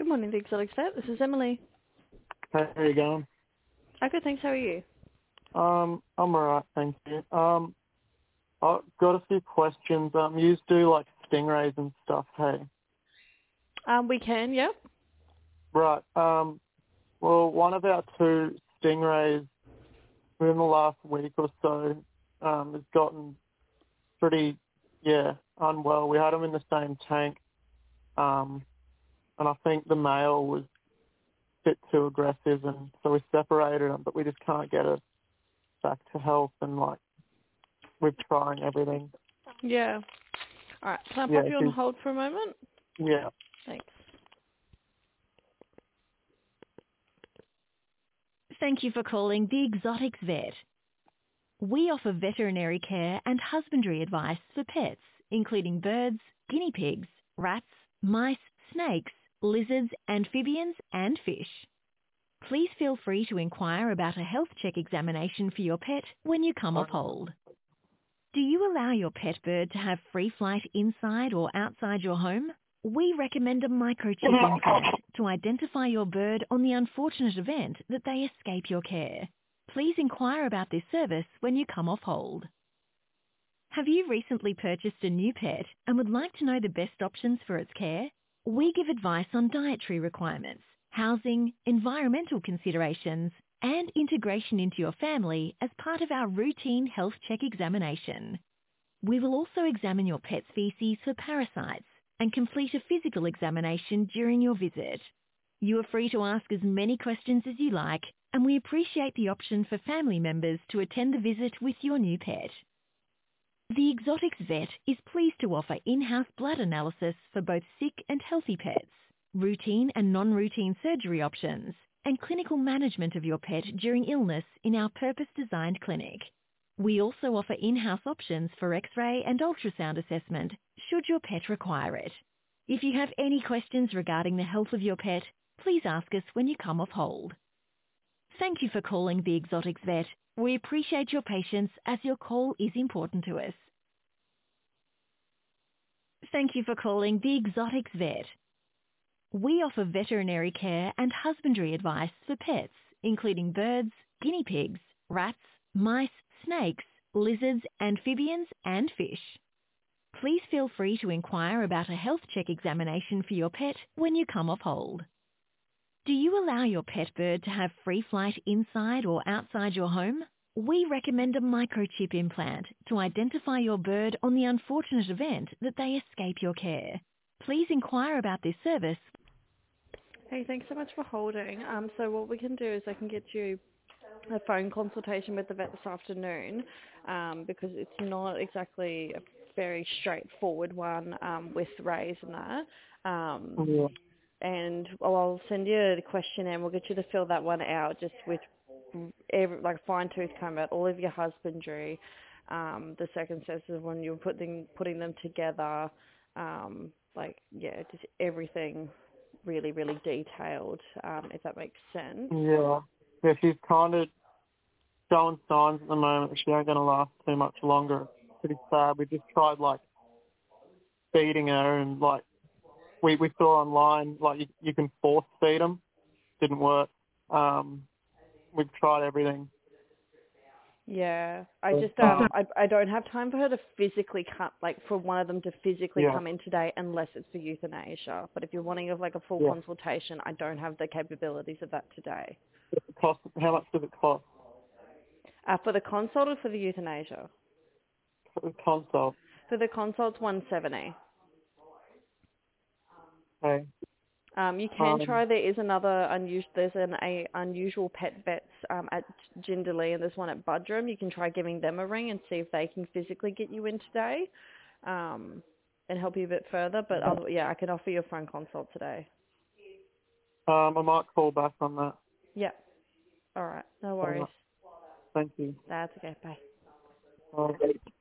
Good morning, the Exotic Vet. This is Emily. Hey, how you going? Good, thanks. How are you? I'm alright, thank you. I've got a few questions. You used to do like stingrays and stuff, hey? We can, yep. Right. Well, one of our two stingrays within the last week or so has gotten pretty, unwell. We had them in the same tank, and I think the male was a bit too aggressive, and so we separated them, but we just can't get it back to health, and like we're trying everything. Yeah. All right, can I Yeah, pop you on hold for a moment? yeah. Thanks. Thank you for calling the Exotics Vet. We offer veterinary care and husbandry advice for pets, including birds, guinea pigs, rats, mice, snakes, lizards, amphibians, and fish. Please feel free to inquire about a health check examination for your pet when you come off hold. Do you allow your pet bird to have free flight inside or outside your home? We recommend a microchip implant to identify your bird on the unfortunate event that they escape your care. Please inquire about this service when you come off hold. Have you recently purchased a new pet and would like to know the best options for its care? We give advice on dietary requirements, housing, environmental considerations, and integration into your family as part of our routine health check examination. We will also examine your pet's feces for parasites and complete a physical examination during your visit. You are free to ask as many questions as you like, and we appreciate the option for family members to attend the visit with your new pet. The Exotics Vet is pleased to offer in-house blood analysis for both sick and healthy pets, routine and non-routine surgery options, and clinical management of your pet during illness in our purpose-designed clinic. We also offer in-house options for X-ray and ultrasound assessment should your pet require it. If you have any questions regarding the health of your pet, please ask us when you come off hold. Thank you for calling the Exotics Vet. We appreciate your patience as your call is important to us. Thank you for calling the Exotics Vet. We offer veterinary care and husbandry advice for pets, including birds, guinea pigs, rats, mice, snakes, lizards, amphibians, and fish. Please feel free to inquire about a health check examination for your pet when you come off hold. Do you allow your pet bird to have free flight inside or outside your home? We recommend a microchip implant to identify your bird on the unfortunate event that they escape your care. Please inquire about this service. Hey, thanks so much for holding. So what we can do is I can get you a phone consultation with the vet this afternoon, because it's not exactly a very straightforward one with rays and that. Yeah. And I'll send you the questionnaire and we'll get you to fill that one out just with like fine-tooth comb about all of your husbandry, the circumstances of when you're putting them together, just everything really, really detailed, if that makes sense. Yeah. Yeah, she's kind of showing signs at the moment that she ain't going to last too much longer. It's pretty sad. We just tried, like, feeding her and, like, we saw online, like, you can force feed them. Didn't work. We've tried everything. Yeah, I just I don't have time for her to physically come, like for one of them to physically come in today unless it's for euthanasia. But if you're wanting a full consultation, I don't have the capabilities of that today. How much does it cost? For the consult or for the euthanasia? For the consult. For the consult's $170. Okay. You can try. There is another unusual pet vets at Jindalee, and there's one at Budrum. You can try giving them a ring and see if they can physically get you in today, and help you a bit further. But I can offer you a phone consult today. I might call back on that. Yeah. All right. No worries. Thank you. That's okay. Bye. Bye.